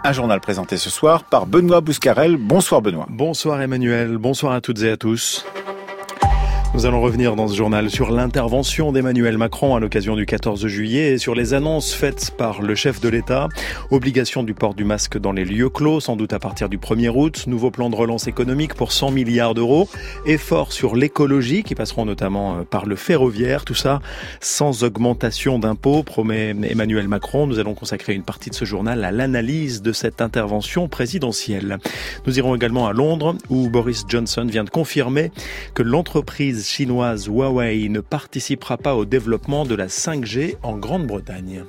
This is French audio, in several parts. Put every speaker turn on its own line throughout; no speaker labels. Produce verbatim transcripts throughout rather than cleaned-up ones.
Un journal présenté ce soir par Benoît Bouscarel. Bonsoir Benoît.
Bonsoir Emmanuel, bonsoir à toutes et à tous. Nous allons revenir dans ce journal sur l'intervention d'Emmanuel Macron à l'occasion du quatorze juillet et sur les annonces faites par le chef de l'État. Obligation du port du masque dans les lieux clos, sans doute à partir du premier août. Nouveau plan de relance économique pour cent milliards d'euros. Efforts sur l'écologie qui passeront notamment par le ferroviaire. Tout ça sans augmentation d'impôts, promet Emmanuel Macron. Nous allons consacrer une partie de ce journal à l'analyse de cette intervention présidentielle. Nous irons également à Londres où Boris Johnson vient de confirmer que l'entreprise chinoise Huawei ne participera pas au développement de la cinq G en Grande-Bretagne.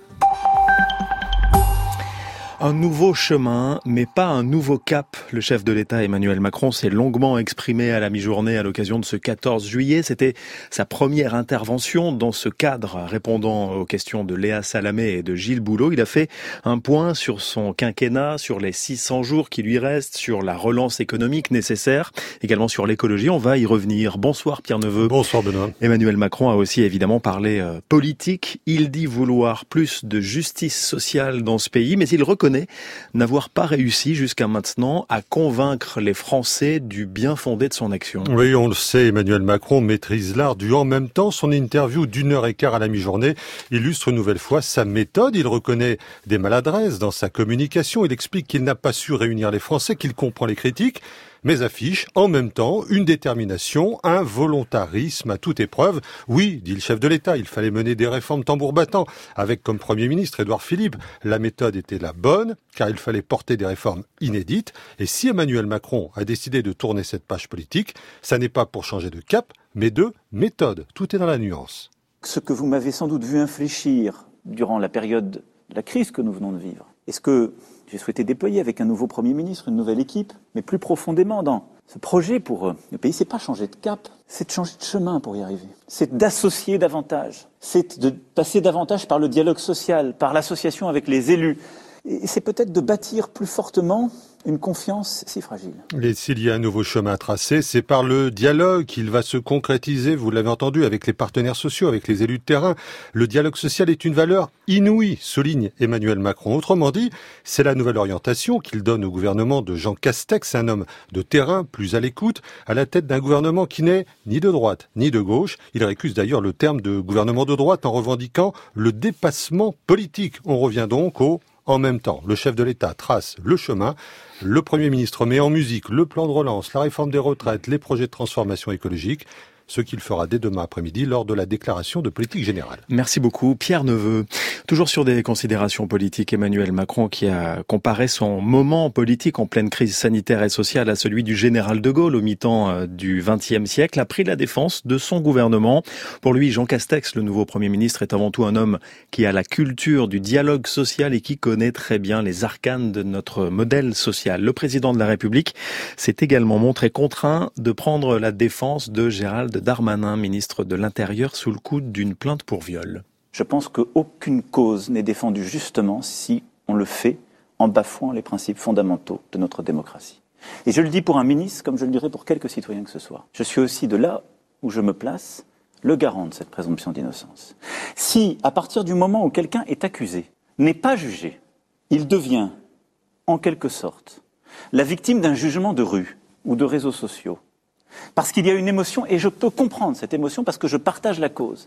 Un nouveau chemin, mais pas un nouveau cap. Le chef de l'État, Emmanuel Macron, s'est longuement exprimé à la mi-journée à l'occasion de ce quatorze juillet. C'était sa première intervention dans ce cadre, répondant aux questions de Léa Salamé et de Gilles Boulot. Il a fait un point sur son quinquennat, sur les six cents jours qui lui restent, sur la relance économique nécessaire, également sur l'écologie. On va y revenir. Bonsoir Pierre Neveu.
Bonsoir Benoît.
Emmanuel Macron a aussi évidemment parlé euh, politique. Il dit vouloir plus de justice sociale dans ce pays, mais il reconnaît n'avoir pas réussi jusqu'à maintenant à convaincre les Français du bien fondé de son action.
Oui, on le sait, Emmanuel Macron maîtrise l'art du en même temps. Son interview d'une heure et quart à la mi-journée illustre une nouvelle fois sa méthode. Il reconnaît des maladresses dans sa communication. Il explique qu'il n'a pas su réunir les Français, qu'il comprend les critiques, mais affiche en même temps une détermination, un volontarisme à toute épreuve. Oui, dit le chef de l'État, il fallait mener des réformes tambour battant, avec comme Premier ministre Édouard Philippe. La méthode était la bonne, car il fallait porter des réformes inédites. Et si Emmanuel Macron a décidé de tourner cette page politique, ça n'est pas pour changer de cap, mais de méthode. Tout est dans la nuance.
Ce que vous m'avez sans doute vu infléchir durant la période de la crise que nous venons de vivre, est-ce que j'ai souhaité déployer avec un nouveau Premier ministre, une nouvelle équipe, mais plus profondément dans ce projet pour le pays, c'est pas changer de cap, c'est de changer de chemin pour y arriver. C'est d'associer davantage, c'est de passer davantage par le dialogue social, par l'association avec les élus. Et c'est peut-être de bâtir plus fortement une confiance si fragile.
Et s'il y a un nouveau chemin à tracer, c'est par le dialogue qu'il va se concrétiser, vous l'avez entendu, avec les partenaires sociaux, avec les élus de terrain. Le dialogue social est une valeur inouïe, souligne Emmanuel Macron. Autrement dit, c'est la nouvelle orientation qu'il donne au gouvernement de Jean Castex, un homme de terrain, plus à l'écoute, à la tête d'un gouvernement qui n'est ni de droite ni de gauche. Il récuse d'ailleurs le terme de gouvernement de droite en revendiquant le dépassement politique. On revient donc au en même temps. Le chef de l'État trace le chemin. Le Premier ministre met en musique le plan de relance, la réforme des retraites, les projets de transformation écologique, ce qu'il fera dès demain après-midi lors de la déclaration de politique générale.
Merci beaucoup. Pierre Neveu. Toujours sur des considérations politiques, Emmanuel Macron qui a comparé son moment politique en pleine crise sanitaire et sociale à celui du général de Gaulle au mi-temps du vingtième siècle, a pris la défense de son gouvernement. Pour lui, Jean Castex, le nouveau Premier ministre, est avant tout un homme qui a la culture du dialogue social et qui connaît très bien les arcanes de notre modèle social. Le président de la République s'est également montré contraint de prendre la défense de Gérald Darmanin, ministre de l'Intérieur, sous le coup d'une plainte pour viol.
Je pense qu'aucune cause n'est défendue justement si on le fait en bafouant les principes fondamentaux de notre démocratie. Et je le dis pour un ministre, comme je le dirais pour quelques citoyens que ce soit. Je suis aussi de là où je me place, le garant de cette présomption d'innocence. Si, à partir du moment où quelqu'un est accusé, n'est pas jugé, il devient, en quelque sorte, la victime d'un jugement de rue ou de réseaux sociaux, parce qu'il y a une émotion, et je peux comprendre cette émotion parce que je partage la cause.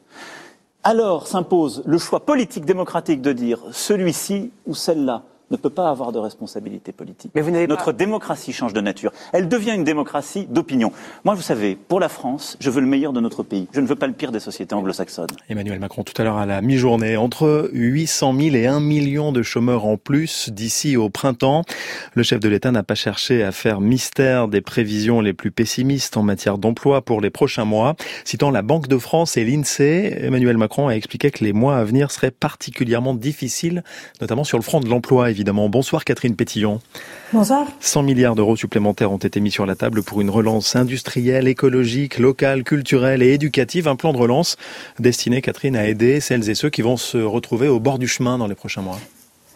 Alors s'impose le choix politique démocratique de dire celui-ci ou celle-là ne peut pas avoir de responsabilité politique. Mais vous n'avez Notre pas... démocratie change de nature. Elle devient une démocratie d'opinion. Moi, vous savez, pour la France, je veux le meilleur de notre pays. Je ne veux pas le pire des sociétés anglo-saxonnes.
Emmanuel Macron, tout à l'heure à la mi-journée, entre huit cent mille et un million de chômeurs en plus d'ici au printemps. Le chef de l'État n'a pas cherché à faire mystère des prévisions les plus pessimistes en matière d'emploi pour les prochains mois. Citant la Banque de France et l'INSEE, Emmanuel Macron a expliqué que les mois à venir seraient particulièrement difficiles, notamment sur le front de l'emploi, évidemment. Bonsoir Catherine Pétillon.
Bonsoir.
cent milliards d'euros supplémentaires ont été mis sur la table pour une relance industrielle, écologique, locale, culturelle et éducative. Un plan de relance destiné, Catherine, à aider celles et ceux qui vont se retrouver au bord du chemin dans les prochains mois.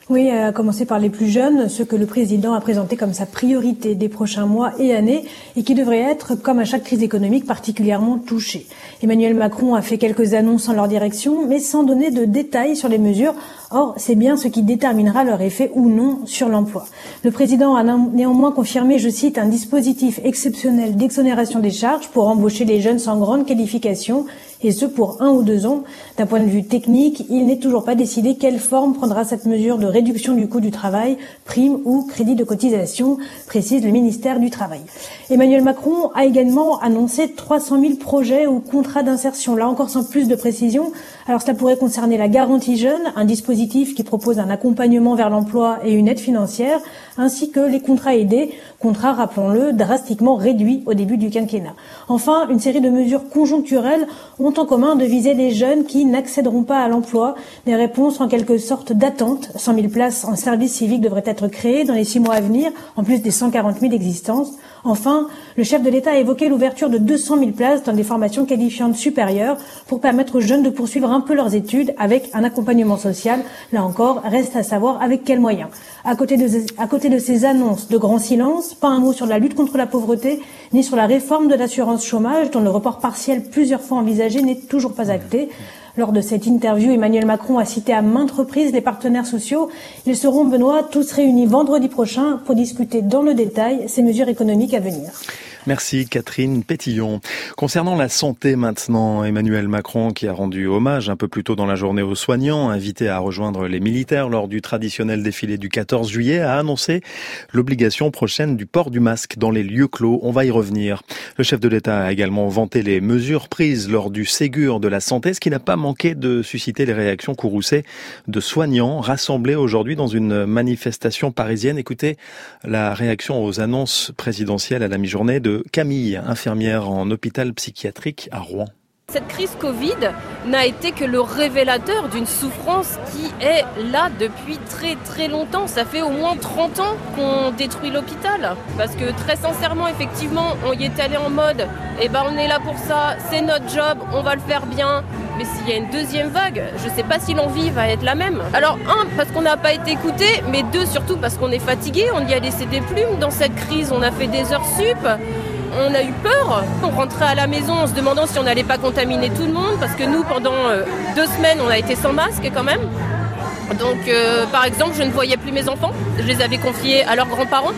Oui, à commencer par les plus jeunes, ceux que le président a présenté comme sa priorité des prochains mois et années et qui devraient être, comme à chaque crise économique, particulièrement touchés. Emmanuel Macron a fait quelques annonces en leur direction, mais sans donner de détails sur les mesures. Or, c'est bien ce qui déterminera leur effet ou non sur l'emploi. Le président a néanmoins confirmé, je cite, un dispositif exceptionnel d'exonération des charges pour embaucher les jeunes sans grande qualification, et ce pour un ou deux ans. D'un point de vue technique, il n'est toujours pas décidé quelle forme prendra cette mesure de réduction du coût du travail, prime ou crédit de cotisation, précise le ministère du Travail. Emmanuel Macron a également annoncé trois cent mille projets ou contrats d'insertion, là encore sans plus de précision. Alors cela pourrait concerner la garantie jeune, un dispositif qui propose un accompagnement vers l'emploi et une aide financière, ainsi que les contrats aidés, contrats, rappelons-le, drastiquement réduits au début du quinquennat. Enfin, une série de mesures conjoncturelles ont en commun de viser les jeunes qui n'accéderont pas à l'emploi, des réponses en quelque sorte d'attente. cent mille places en service civique devraient être créées dans les six mois à venir, en plus des cent quarante mille existantes. Enfin, le chef de l'État a évoqué l'ouverture de deux cent mille places dans des formations qualifiantes supérieures pour permettre aux jeunes de poursuivre un peu leurs études avec un accompagnement social. Là encore, reste à savoir avec quels moyens. À côté de, à côté de ces annonces de grand silence, pas un mot sur la lutte contre la pauvreté, ni sur la réforme de l'assurance chômage, dont le report partiel plusieurs fois envisagé n'est toujours pas acté. Lors de cette interview, Emmanuel Macron a cité à maintes reprises les partenaires sociaux. Ils seront, Benoît, tous réunis vendredi prochain pour discuter dans le détail ces mesures économiques à venir.
Merci Catherine Pétillon. Concernant la santé maintenant, Emmanuel Macron, qui a rendu hommage un peu plus tôt dans la journée aux soignants, invité à rejoindre les militaires lors du traditionnel défilé du quatorze juillet, a annoncé l'obligation prochaine du port du masque dans les lieux clos. On va y revenir. Le chef de l'État a également vanté les mesures prises lors du Ségur de la santé, ce qui n'a pas manqué de susciter les réactions courroucées de soignants rassemblés aujourd'hui dans une manifestation parisienne. Écoutez la réaction aux annonces présidentielles à la mi-journée de Camille, infirmière en hôpital psychiatrique à Rouen.
Cette crise Covid n'a été que le révélateur d'une souffrance qui est là depuis très très longtemps. Ça fait au moins trente ans qu'on détruit l'hôpital. Parce que très sincèrement, effectivement, on y est allé en mode « Eh ben on est là pour ça, c'est notre job, on va le faire bien ». Mais s'il y a une deuxième vague, je ne sais pas si l'envie va être la même. Alors un, parce qu'on n'a pas été écouté, mais deux, surtout parce qu'on est fatigué, on y a laissé des plumes dans cette crise, on a fait des heures sup. On a eu peur, on rentrait à la maison en se demandant si on n'allait pas contaminer tout le monde, parce que nous, pendant euh, deux semaines, on a été sans masque quand même. Donc, euh, par exemple, je ne voyais plus mes enfants, je les avais confiés à leurs grands-parents.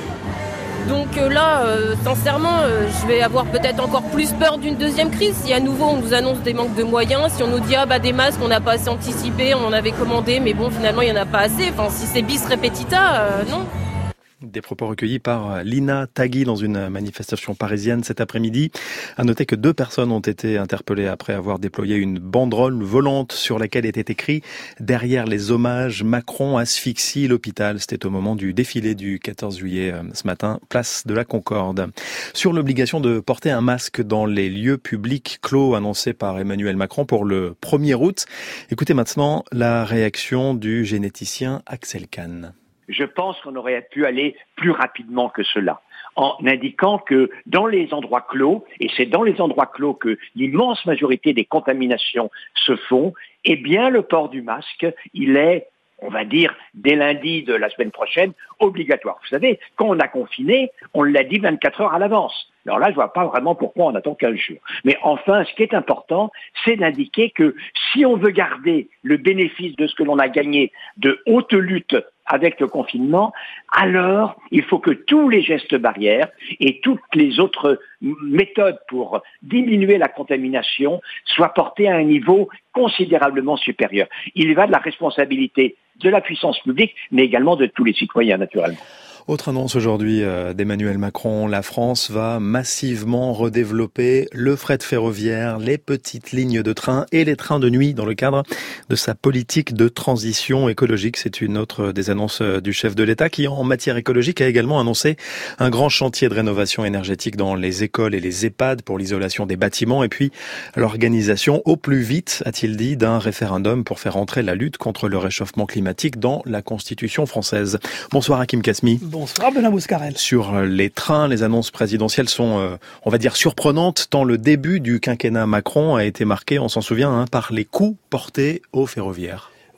Donc euh, là, euh, sincèrement, euh, je vais avoir peut-être encore plus peur d'une deuxième crise. Si à nouveau on nous annonce des manques de moyens, si on nous dit ah bah des masques, on n'a pas assez anticipé, on en avait commandé, mais bon, finalement, il n'y en a pas assez. Enfin, si c'est bis repetita, euh, non.
Des propos recueillis par Lina Tagui dans une manifestation parisienne cet après-midi. À noter que deux personnes ont été interpellées après avoir déployé une banderole volante sur laquelle était écrit « Derrière les hommages, Macron asphyxie l'hôpital ». C'était au moment du défilé du quatorze juillet ce matin, place de la Concorde. Sur l'obligation de porter un masque dans les lieux publics clos annoncé par Emmanuel Macron pour le premier août. Écoutez maintenant la réaction du généticien Axel Kahn.
Je pense qu'on aurait pu aller plus rapidement que cela, en indiquant que dans les endroits clos, et c'est dans les endroits clos que l'immense majorité des contaminations se font, eh bien le port du masque, il est, on va dire, dès lundi de la semaine prochaine, obligatoire. Vous savez, quand on a confiné, on l'a dit vingt-quatre heures à l'avance. Alors là, je ne vois pas vraiment pourquoi on attend quinze jours. Mais enfin, ce qui est important, c'est d'indiquer que si on veut garder le bénéfice de ce que l'on a gagné de haute lutte avec le confinement, alors il faut que tous les gestes barrières et toutes les autres méthodes pour diminuer la contamination soient portés à un niveau considérablement supérieur. Il y va de la responsabilité de la puissance publique, mais également de tous les citoyens, naturellement.
Autre annonce aujourd'hui d'Emmanuel Macron, la France va massivement redévelopper le fret ferroviaire, les petites lignes de train et les trains de nuit dans le cadre de sa politique de transition écologique. C'est une autre des annonces du chef de l'État qui, en matière écologique, a également annoncé un grand chantier de rénovation énergétique dans les écoles et les EHPAD pour l'isolation des bâtiments et puis l'organisation au plus vite, a-t-il dit, d'un référendum pour faire entrer la lutte contre le réchauffement climatique dans la Constitution française. Bonsoir Hakim Kasmi.
Bonsoir Benoît Bouscarel.
Sur les trains, les annonces présidentielles sont, euh, on va dire, surprenantes, tant le début du quinquennat Macron a été marqué, on s'en souvient, hein, par les coups portés aux ferroviaires.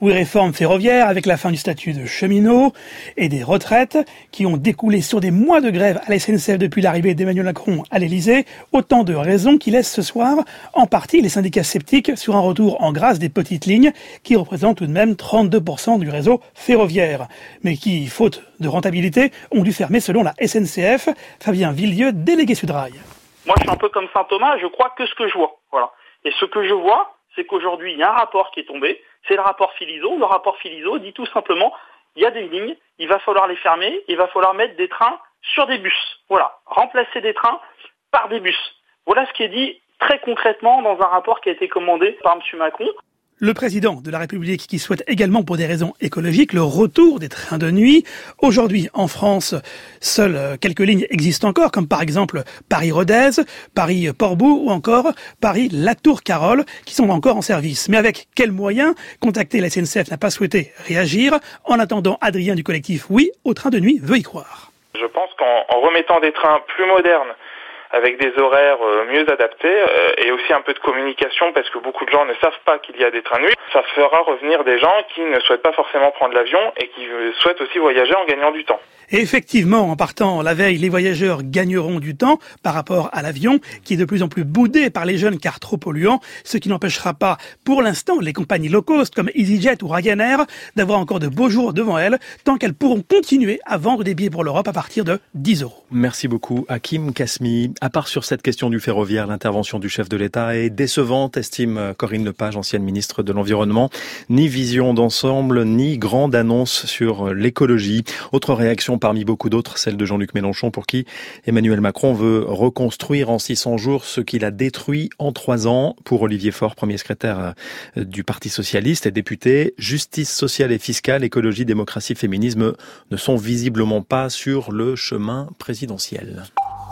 Oui, réforme ferroviaire avec la fin du statut de cheminot et des retraites qui ont découlé sur des mois de grève à la S N C F depuis l'arrivée d'Emmanuel Macron à l'Elysée. Autant de raisons qui laissent ce soir en partie les syndicats sceptiques sur un retour en grâce des petites lignes qui représentent tout de même trente-deux pour cent du réseau ferroviaire. Mais qui, faute de rentabilité, ont dû fermer selon la S N C F. Fabien Villieu, délégué Sudrail.
Moi, je suis un peu comme Saint Thomas, je crois que ce que je vois. Voilà. Et ce que je vois, c'est qu'aujourd'hui, il y a un rapport qui est tombé. C'est le rapport Philizot. Le rapport Philizot dit tout simplement, il y a des lignes, il va falloir les fermer, il va falloir mettre des trains sur des bus. Voilà, remplacer des trains par des bus. Voilà ce qui est dit très concrètement dans un rapport qui a été commandé par M. Macron.
Le président de la République qui souhaite également pour des raisons écologiques le retour des trains de nuit. Aujourd'hui, en France, seules quelques lignes existent encore, comme par exemple Paris-Rodez, Paris-Portbou ou encore Paris-Latour-Carol, qui sont encore en service. Mais avec quels moyens? Contacter la S N C F n'a pas souhaité réagir. En attendant, Adrien du collectif Oui au train de nuit veut y croire.
Je pense qu'en en remettant des trains plus modernes, avec des horaires mieux adaptés euh, et aussi un peu de communication parce que beaucoup de gens ne savent pas qu'il y a des trains de nuit. Ça fera revenir des gens qui ne souhaitent pas forcément prendre l'avion et qui souhaitent aussi voyager en gagnant du temps.
Et effectivement, en partant la veille, les voyageurs gagneront du temps par rapport à l'avion, qui est de plus en plus boudé par les jeunes car trop polluant, ce qui n'empêchera pas, pour l'instant, les compagnies low cost comme EasyJet ou Ryanair d'avoir encore de beaux jours devant elles, tant qu'elles pourront continuer à vendre des billets pour l'Europe à partir de dix euros.
Merci beaucoup, Hakim Kasmi. À part sur cette question du ferroviaire, l'intervention du chef de l'État est décevante, estime Corinne Lepage, ancienne ministre de l'Environnement. Ni vision d'ensemble, ni grande annonce sur l'écologie. Autre réaction parmi beaucoup d'autres, celle de Jean-Luc Mélenchon, pour qui Emmanuel Macron veut reconstruire en six cents jours ce qu'il a détruit en trois ans. Pour Olivier Faure, premier secrétaire du Parti socialiste et député, justice sociale et fiscale, écologie, démocratie, féminisme ne sont visiblement pas sur le chemin présidentiel.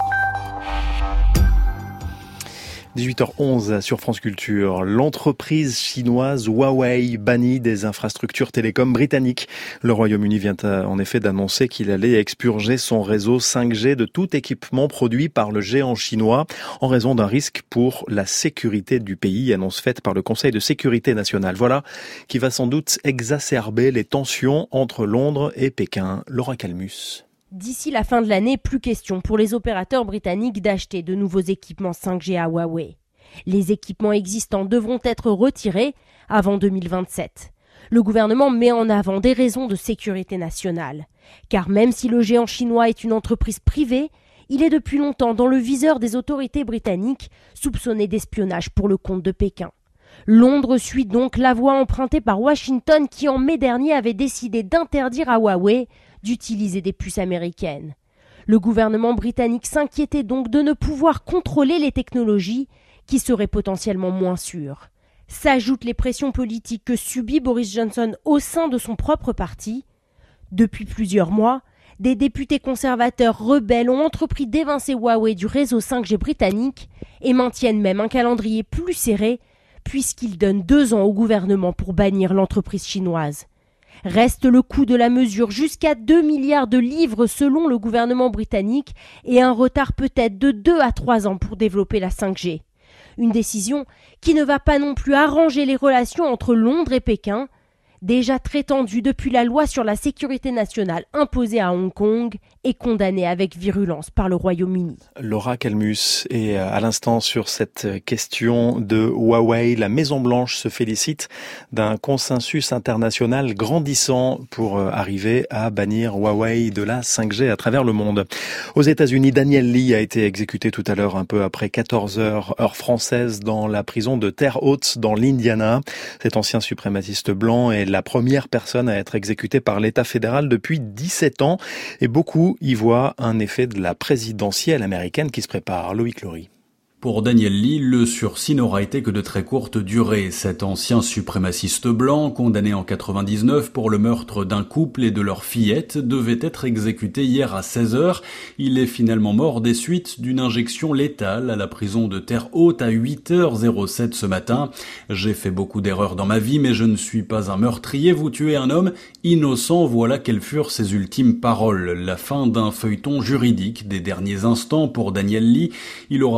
dix-huit heures onze sur France Culture. L'entreprise chinoise Huawei bannit des infrastructures télécom britanniques. Le Royaume-Uni vient en effet d'annoncer qu'il allait expurger son réseau cinq G de tout équipement produit par le géant chinois en raison d'un risque pour la sécurité du pays, annonce faite par le Conseil de sécurité nationale. Voilà qui va sans doute exacerber les tensions entre Londres et Pékin. Laura Calmus.
D'ici la fin de l'année, plus question pour les opérateurs britanniques d'acheter de nouveaux équipements cinq G à Huawei. Les équipements existants devront être retirés avant deux mille vingt-sept. Le gouvernement met en avant des raisons de sécurité nationale. Car même si le géant chinois est une entreprise privée, il est depuis longtemps dans le viseur des autorités britanniques, soupçonné d'espionnage pour le compte de Pékin. Londres suit donc la voie empruntée par Washington qui en mai dernier avait décidé d'interdire à Huawei d'utiliser des puces américaines. Le gouvernement britannique s'inquiétait donc de ne pouvoir contrôler les technologies qui seraient potentiellement moins sûres. S'ajoutent les pressions politiques que subit Boris Johnson au sein de son propre parti. Depuis plusieurs mois, des députés conservateurs rebelles ont entrepris d'évincer Huawei du réseau cinq G britannique et maintiennent même un calendrier plus serré puisqu'ils donnent deux ans au gouvernement pour bannir l'entreprise chinoise. Reste le coût de la mesure, jusqu'à deux milliards de livres selon le gouvernement britannique et un retard peut-être de deux à trois ans pour développer la cinq G. Une décision qui ne va pas non plus arranger les relations entre Londres et Pékin, déjà très tendue depuis la loi sur la sécurité nationale imposée à Hong Kong et condamnée avec virulence par le Royaume-Uni.
Laura Calmus, et à l'instant sur cette question de Huawei, la Maison-Blanche se félicite d'un consensus international grandissant pour arriver à bannir Huawei de la cinq G à travers le monde. Aux États-Unis, Daniel Lee a été exécuté tout à l'heure, un peu après quatorze heures, heure française, dans la prison de Terre Haute, dans l'Indiana. Cet ancien suprématiste blanc est la première personne à être exécutée par l'État fédéral depuis dix-sept ans. Et beaucoup y voient un effet de la présidentielle américaine qui se prépare. Loïc Laurie.
Pour Daniel Lee, le sursis n'aura été que de très courte durée. Cet ancien suprémaciste blanc, condamné en quatre-vingt-dix-neuf pour le meurtre d'un couple et de leur fillette, devait être exécuté hier à seize heures. Il est finalement mort des suites d'une injection létale à la prison de Terre Haute à huit heures sept ce matin. J'ai fait beaucoup d'erreurs dans ma vie, mais je ne suis pas un meurtrier. Vous tuez un homme innocent, voilà quelles furent ses ultimes paroles. La fin d'un feuilleton juridique des derniers instants pour Daniel Lee. Il aura fallu attendre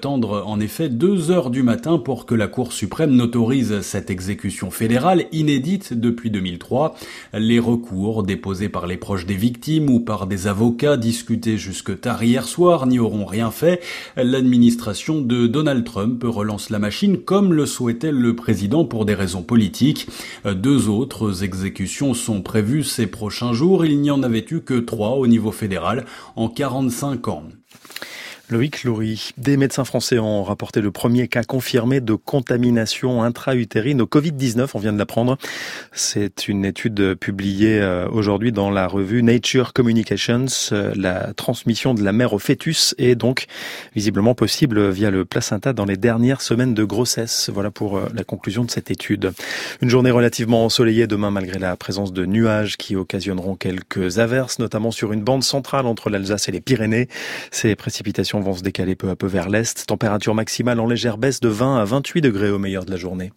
attendre en effet deux heures du matin pour que la Cour suprême n'autorise cette exécution fédérale inédite depuis deux mille trois. Les recours déposés par les proches des victimes ou par des avocats discutés jusque tard hier soir n'y auront rien fait. L'administration de Donald Trump relance la machine comme le souhaitait le président pour des raisons politiques. Deux autres exécutions sont prévues ces prochains jours. Il n'y en avait eu que trois au niveau fédéral en quarante-cinq ans.
Loïc Loury, des médecins français ont rapporté le premier cas confirmé de contamination intra-utérine au covid dix-neuf, on vient de l'apprendre. C'est une étude publiée aujourd'hui dans la revue Nature Communications. La transmission de la mère au fœtus est donc visiblement possible via le placenta dans les dernières semaines de grossesse. Voilà pour la conclusion de cette étude. Une journée relativement ensoleillée demain malgré la présence de nuages qui occasionneront quelques averses, notamment sur une bande centrale entre l'Alsace et les Pyrénées. Ces précipitations vont se décaler peu à peu vers l'est. Température maximale en légère baisse de vingt à vingt-huit degrés au meilleur de la journée.